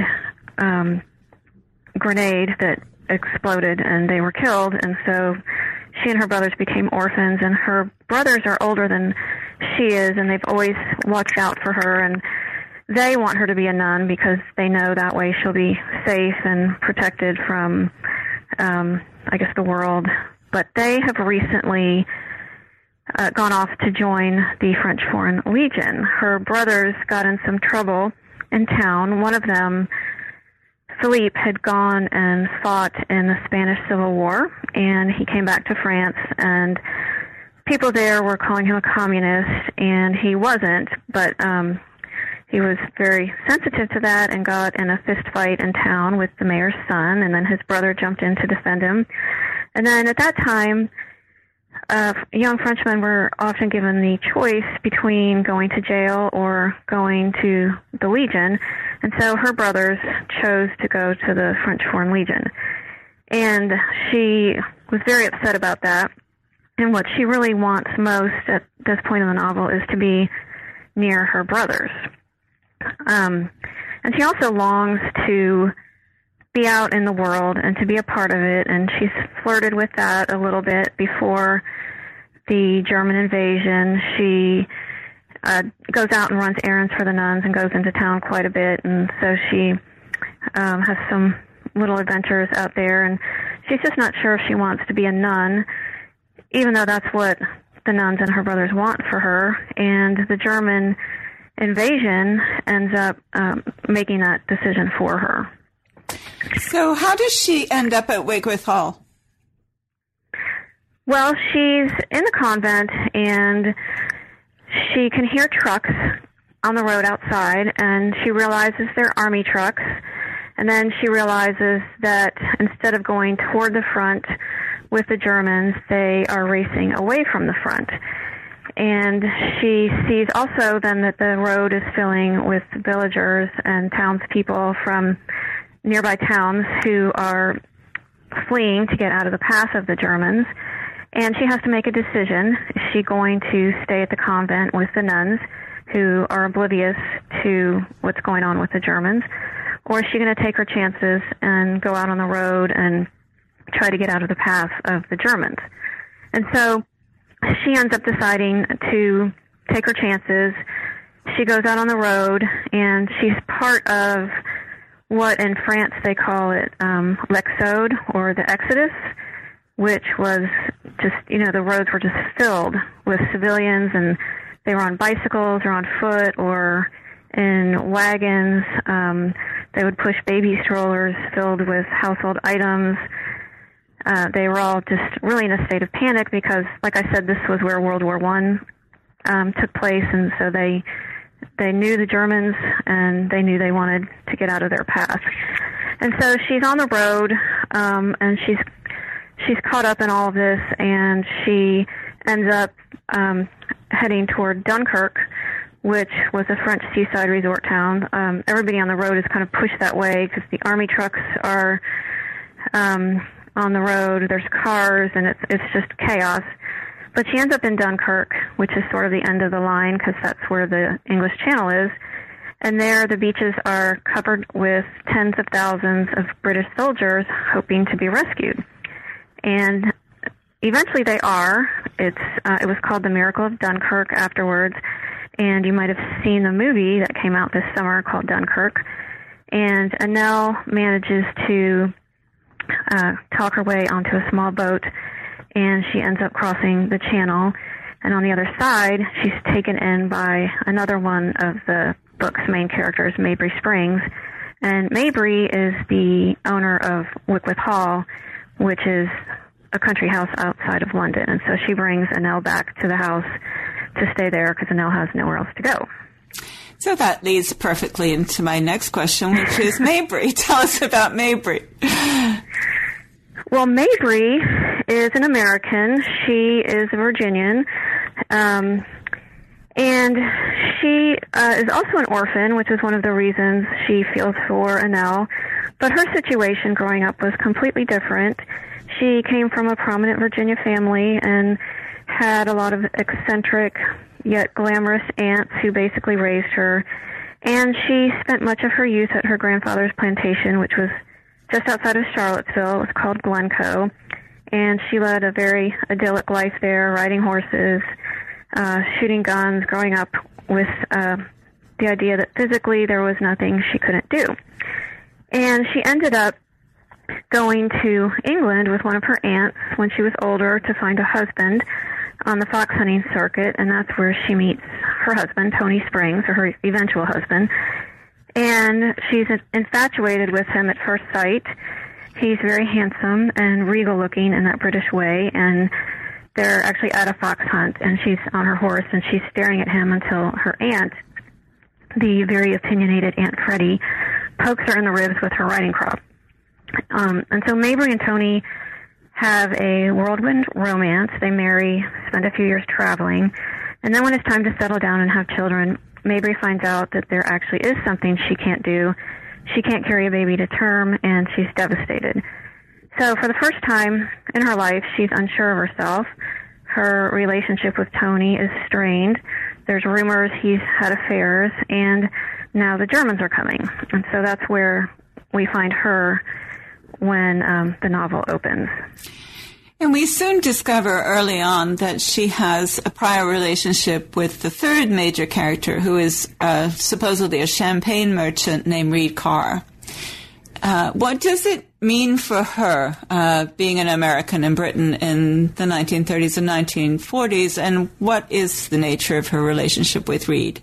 grenade that exploded, and they were killed. And so she and her brothers became orphans, and her brothers are older than she is, and they've always watched out for her, and they want her to be a nun because they know that way she'll be safe and protected from, I guess, the world. But they have recently gone off to join the French Foreign Legion. Her brothers got in some trouble in town. One of them, Philippe, had gone and fought in the Spanish Civil War, and he came back to France, and people there were calling him a communist, and he wasn't, but he was very sensitive to that and got in a fist fight in town with the mayor's son, and then his brother jumped in to defend him. And then at that time, young Frenchmen were often given the choice between going to jail or going to the Legion, and so her brothers chose to go to the French Foreign Legion. And she was very upset about that, and what she really wants most at this point in the novel is to be near her brothers. And she also longs to be out in the world and to be a part of it, and she's flirted with that a little bit before the German invasion. She goes out and runs errands for the nuns and goes into town quite a bit, and so she has some little adventures out there, and she's just not sure if she wants to be a nun, even though that's what the nuns and her brothers want for her. And the German invasion ends up making that decision for her. So how does she end up at Wigwith Hall? Well, she's in the convent, and she can hear trucks on the road outside, and she realizes they're army trucks. And then she realizes that instead of going toward the front with the Germans, they are racing away from the front. And she sees also then that the road is filling with villagers and townspeople from nearby towns who are fleeing to get out of the path of the Germans. And she has to make a decision. Is she going to stay at the convent with the nuns who are oblivious to what's going on with the Germans? Or is she going to take her chances and go out on the road and try to get out of the path of the Germans? And so she ends up deciding to take her chances. She goes out on the road, and she's part of what in France they call it l'Exode, or the Exodus, which was just, the roads were just filled with civilians, and they were on bicycles or on foot or in wagons. They would push baby strollers filled with household items. They were all just really in a state of panic because, like I said, this was where World War I took place, and so they knew the Germans, and they knew they wanted to get out of their path. And so she's on the road, and she's caught up in all of this, and she ends up heading toward Dunkirk, which was a French seaside resort town. Everybody on the road is kind of pushed that way because the army trucks are on the road. There's cars, and it's just chaos. But she ends up in Dunkirk, which is sort of the end of the line because that's where the English Channel is. And there the beaches are covered with tens of thousands of British soldiers hoping to be rescued. And eventually they are. It was called The Miracle of Dunkirk afterwards. And you might have seen the movie that came out this summer called Dunkirk. And Annelle manages to talk her way onto a small boat, and she ends up crossing the channel. And on the other side, she's taken in by another one of the book's main characters, Mabry Springs. And Mabry is the owner of Wickworth Hall, which is a country house outside of London. And so she brings Annelle back to the house to stay there because Annelle has nowhere else to go. So that leads perfectly into my next question, which is Mabry. Tell us about Mabry. Well, Mabry is an American. She is a Virginian. And she is also an orphan, which is one of the reasons she feels for Annelle. But her situation growing up was completely different. She came from a prominent Virginia family and had a lot of eccentric yet glamorous aunts who basically raised her. And she spent much of her youth at her grandfather's plantation, which was just outside of Charlottesville. It was called Glencoe. And she led a very idyllic life there, riding horses, shooting guns, growing up with the idea that physically there was nothing she couldn't do. And she ended up going to England with one of her aunts when she was older to find a husband on the fox hunting circuit, and that's where she meets her husband, Tony Springs, or her eventual husband. And she's infatuated with him at first sight. He's very handsome and regal-looking in that British way, and they're actually at a fox hunt, and she's on her horse, and she's staring at him until her aunt, the very opinionated Aunt Freddie, pokes her in the ribs with her riding crop. And so Mabry and Tony have a whirlwind romance. They marry, spend a few years traveling, and then when it's time to settle down and have children, Mabry finds out that there actually is something she can't do. She can't carry a baby to term, and she's devastated. So for the first time in her life, she's unsure of herself. Her relationship with Tony is strained. There's rumors he's had affairs, and now the Germans are coming. And so that's where we find her when the novel opens. And we soon discover early on that she has a prior relationship with the third major character, who is supposedly a champagne merchant named Reed Carr. What does it mean for her, being an American in Britain in the 1930s and 1940s, and what is the nature of her relationship with Reed?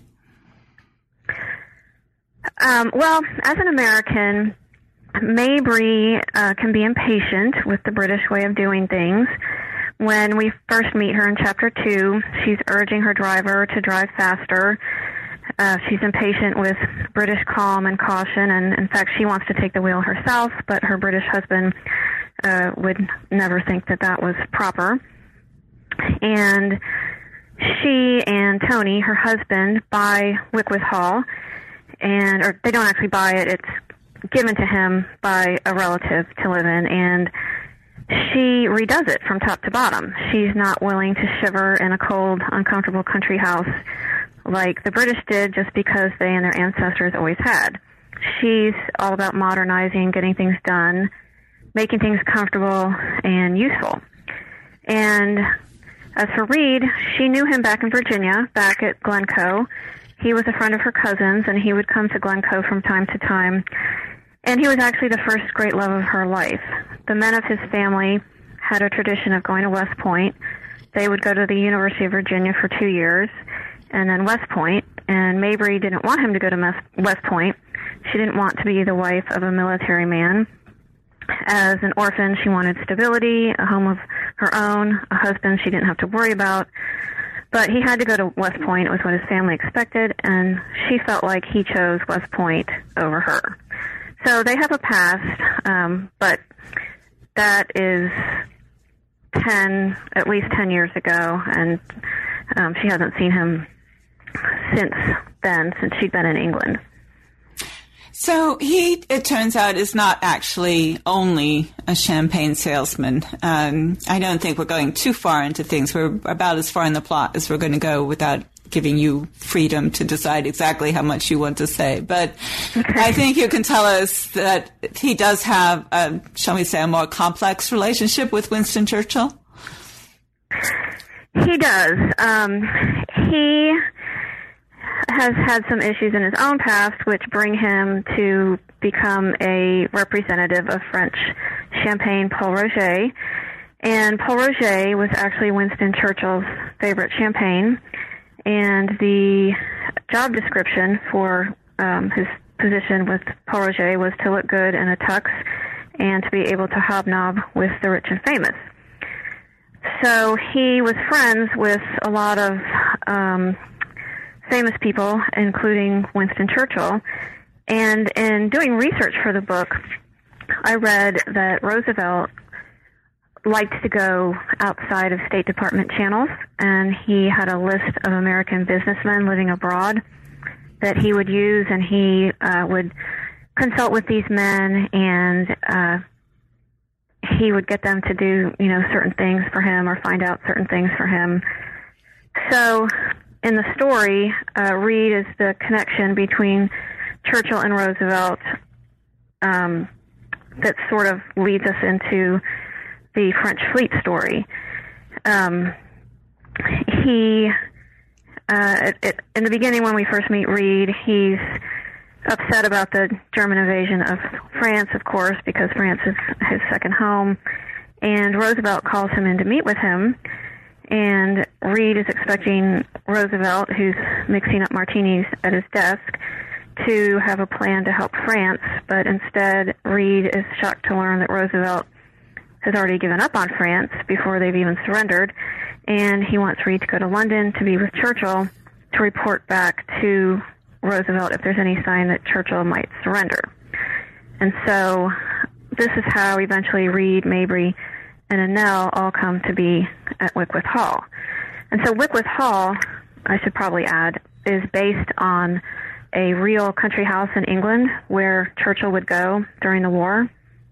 Well, as an American, Mabry can be impatient with the British way of doing things. When we first meet her in Chapter 2, she's urging her driver to drive faster. She's impatient with British calm and caution, and in fact she wants to take the wheel herself, but her British husband would never think that that was proper. And she and Tony, her husband, buy Wickworth Hall, or they don't actually buy it, it's given to him by a relative to live in, and she redoes it from top to bottom. She's not willing to shiver in a cold, uncomfortable country house like the British did just because they and their ancestors always had. She's all about modernizing, getting things done, making things comfortable and useful. And as for Reed, she knew him back in Virginia, back at Glencoe. He was a friend of her cousin's, and he would come to Glencoe from time to time. And he was actually the first great love of her life. The men of his family had a tradition of going to West Point. They would go to the University of Virginia for 2 years, and then West Point. And Mabry didn't want him to go to West Point. She didn't want to be the wife of a military man. As an orphan, she wanted stability, a home of her own, a husband she didn't have to worry about. But he had to go to West Point. It was what his family expected, and she felt like he chose West Point over her. So they have a past, but that is at least 10 years ago, and she hasn't seen him since then, since she'd been in England. So he, it turns out, is not actually only a champagne salesman. I don't think we're going too far into things. We're about as far in the plot as we're going to go without giving you freedom to decide exactly how much you want to say. But okay. I think you can tell us that he does have, shall we say, a more complex relationship with Winston Churchill? He does. He has had some issues in his own past which bring him to become a representative of French champagne Pol Roger. And Pol Roger was actually Winston Churchill's favorite champagne. And the job description for his position with Pol Roger was to look good in a tux and to be able to hobnob with the rich and famous. So he was friends with a lot of famous people, including Winston Churchill. And in doing research for the book, I read that Roosevelt liked to go outside of State Department channels, and he had a list of American businessmen living abroad that he would use, and he would consult with these men, and he would get them to do, certain things for him or find out certain things for him. So in the story, Reed is the connection between Churchill and Roosevelt that sort of leads us into the French fleet story. In the beginning, when we first meet Reed, he's upset about the German invasion of France, of course, because France is his second home. And Roosevelt calls him in to meet with him. And Reed is expecting Roosevelt, who's mixing up martinis at his desk, to have a plan to help France. But instead, Reed is shocked to learn that Roosevelt has already given up on France before they've even surrendered. And he wants Reed to go to London to be with Churchill to report back to Roosevelt if there's any sign that Churchill might surrender. And so this is how eventually Reed, Mabry, and Annell all come to be at Wickworth Hall. And so Wickworth Hall, I should probably add, is based on a real country house in England where Churchill would go during the war.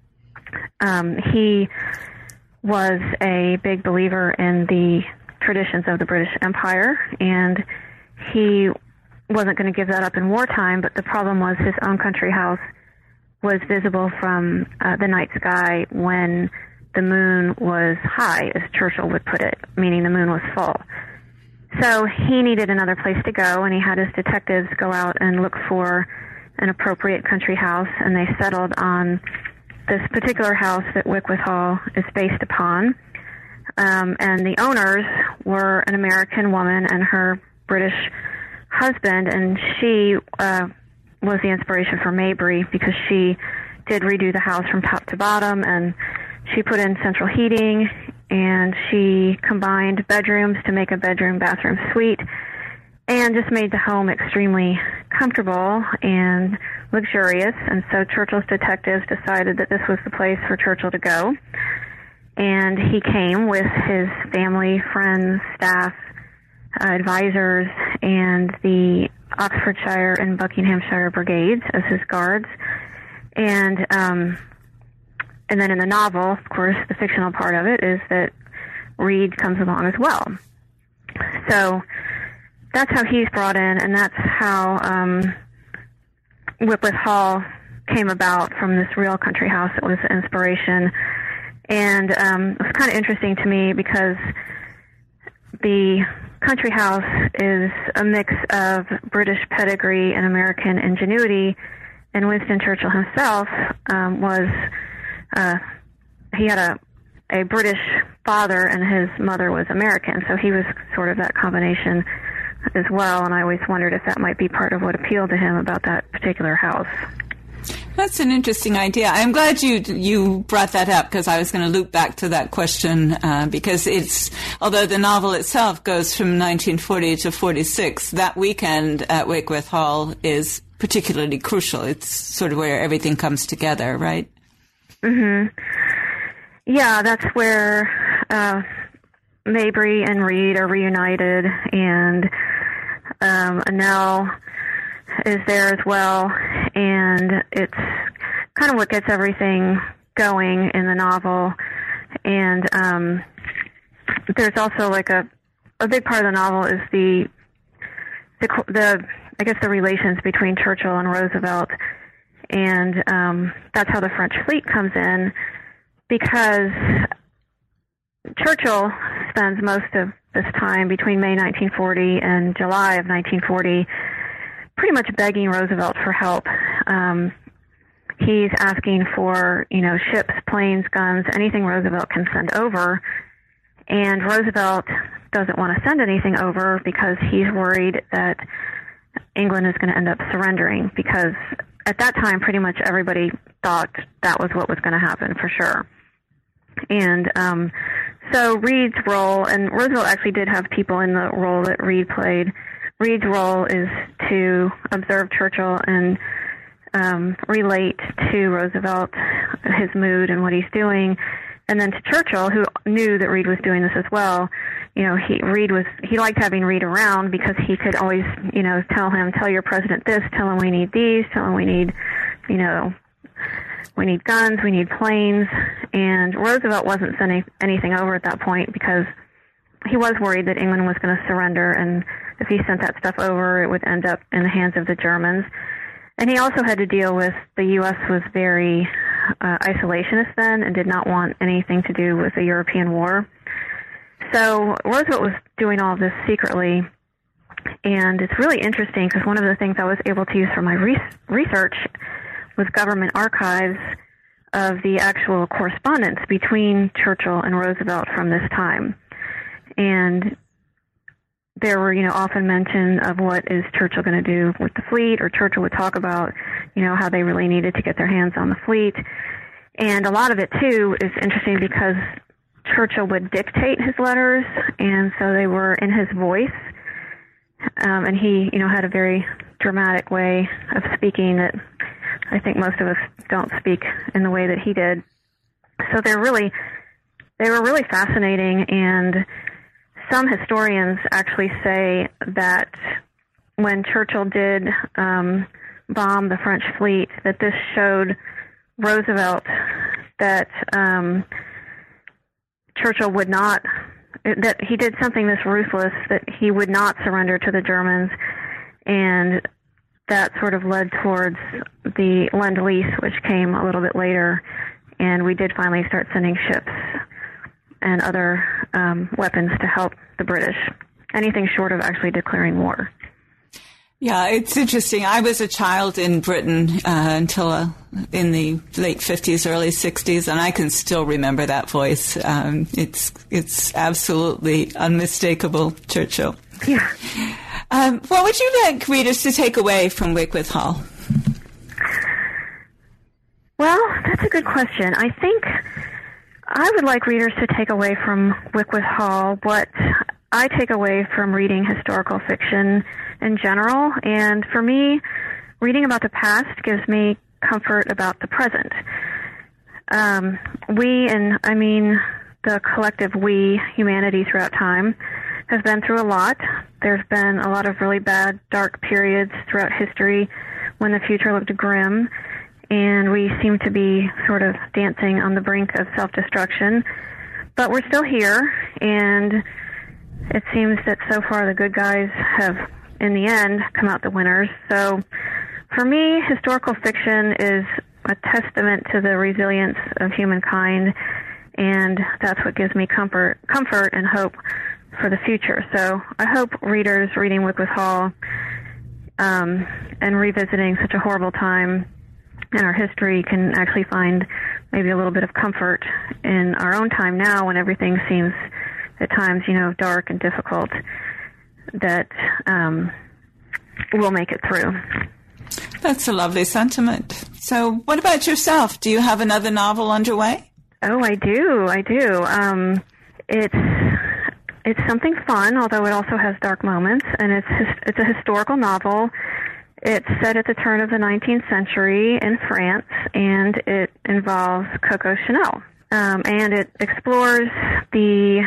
He was a big believer in the traditions of the British Empire, and he wasn't going to give that up in wartime, but the problem was his own country house was visible from the night sky when the moon was high, as Churchill would put it, meaning the moon was full. So he needed another place to go, and he had his detectives go out and look for an appropriate country house, and they settled on this particular house that Wickworth Hall is based upon. And the owners were an American woman and her British husband, and she was the inspiration for Mabry because she did redo the house from top to bottom, and she put in central heating, and she combined bedrooms to make a bedroom-bathroom suite, and just made the home extremely comfortable and luxurious. And so Churchill's detectives decided that this was the place for Churchill to go. And he came with his family, friends, staff, advisors, and the Oxfordshire and Buckinghamshire brigades as his guards. And then in the novel, of course, the fictional part of it is that Reed comes along as well. So that's how he's brought in, and that's how Wickworth Hall came about from this real country house that was the inspiration. And it was kind of interesting to me because the country house is a mix of British pedigree and American ingenuity, and Winston Churchill himself he had a British father and his mother was American, so he was sort of that combination as well, and I always wondered if that might be part of what appealed to him about that particular house. That's an interesting idea. I'm glad you brought that up because I was going to loop back to that question because although the novel itself goes from 1940 to 46, that weekend at Wickworth Hall is particularly crucial. It's sort of where everything comes together, right? Mm-hmm. Yeah, that's where Mabry and Reed are reunited, and Annell is there as well, and it's kind of what gets everything going in the novel. And there's also like a big part of the novel is the I guess the relations between Churchill and Roosevelt, and that's how the French fleet comes in, because Churchill spends most of this time between May 1940 and July of 1940 pretty much begging Roosevelt for help. He's asking for, ships, planes, guns, anything Roosevelt can send over. And Roosevelt doesn't want to send anything over because he's worried that England is going to end up surrendering, because at that time pretty much everybody thought that was what was going to happen for sure. And so Reed's role, and Roosevelt actually did have people in the role that Reed played. Reed's role is to observe Churchill and relate to Roosevelt, his mood and what he's doing. And then to Churchill, who knew that Reed was doing this as well, he liked having Reed around because he could always, tell your president this, tell him we need these, tell him we need, we need guns, we need planes. And Roosevelt wasn't sending anything over at that point because he was worried that England was going to surrender, and if he sent that stuff over, it would end up in the hands of the Germans. And he also had to deal with the U.S. was very isolationist then and did not want anything to do with the European war. So Roosevelt was doing all of this secretly, and it's really interesting because one of the things I was able to use for my research was government archives of the actual correspondence between Churchill and Roosevelt from this time. And there were, often mention of what is Churchill going to do with the fleet, or Churchill would talk about, how they really needed to get their hands on the fleet. And a lot of it, too, is interesting because Churchill would dictate his letters, and so they were in his voice. And he, had a very dramatic way of speaking that I think most of us don't speak in the way that he did. So they were really fascinating, and some historians actually say that when Churchill did bomb the French fleet, that this showed Roosevelt that Churchill would not, that he did something this ruthless, that he would not surrender to the Germans, and that sort of led towards the Lend-Lease, which came a little bit later, and we did finally start sending ships and other weapons to help the British. Anything short of actually declaring war. Yeah, it's interesting. I was a child in Britain until in the late 50s, early 60s, and I can still remember that voice. It's absolutely unmistakable, Churchill. Yeah. What would you like readers to take away from Wickworth Hall? Well, that's a good question. I think I would like readers to take away from Wickworth Hall what I take away from reading historical fiction in general. And for me, reading about the past gives me comfort about the present. We, and I mean the collective we, humanity throughout time, has been through a lot. There's been a lot of really bad, dark periods throughout history when the future looked grim, and we seem to be sort of dancing on the brink of self-destruction. But we're still here, and it seems that so far the good guys have, in the end, come out the winners. So for me, historical fiction is a testament to the resilience of humankind, and that's what gives me comfort and hope for the future. So I hope readers reading Wickworth Hall and revisiting such a horrible time in our history can actually find maybe a little bit of comfort in our own time now when everything seems at times, dark and difficult, that we'll make it through. That's a lovely sentiment. So what about yourself? Do you have another novel underway? Oh, I do. It's something fun, although it also has dark moments, and it's a historical novel. It's set at the turn of the 19th century in France, and it involves Coco Chanel. And it explores the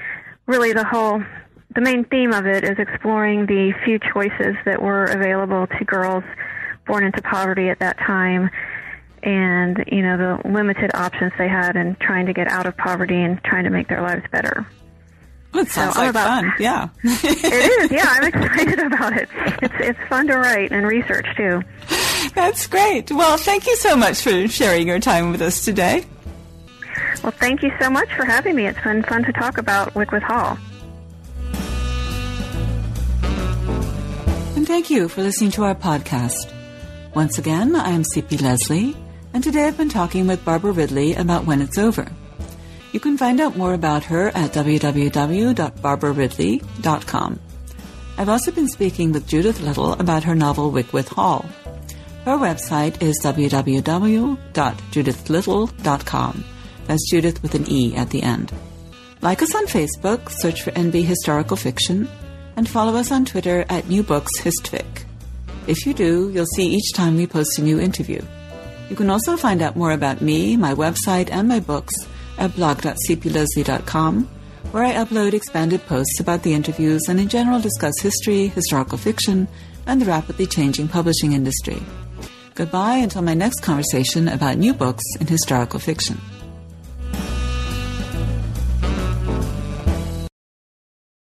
main theme of it is exploring the few choices that were available to girls born into poverty at that time, and, the limited options they had in trying to get out of poverty and trying to make their lives better. Well, it sounds like fun, yeah. It is, yeah. I'm excited about it. It's fun to write and research, too. That's great. Well, thank you so much for sharing your time with us today. Well, thank you so much for having me. It's been fun to talk about Wycliffe Hall. And thank you for listening to our podcast. Once again, I am C.P. Leslie, and today I've been talking with Barbara Ridley about When It's Over. You can find out more about her at www.barbararidley.com. I've also been speaking with Judith Little about her novel Wycliffe Hall. Her website is www.judithlittle.com. That's Judith with an E at the end. Like us on Facebook, search for NB Historical Fiction, and follow us on Twitter at New Books Histfic. If you do, you'll see each time we post a new interview. You can also find out more about me, my website, and my books at blog.cpleslie.com, where I upload expanded posts about the interviews and in general discuss history, historical fiction, and the rapidly changing publishing industry. Goodbye until my next conversation about new books in historical fiction.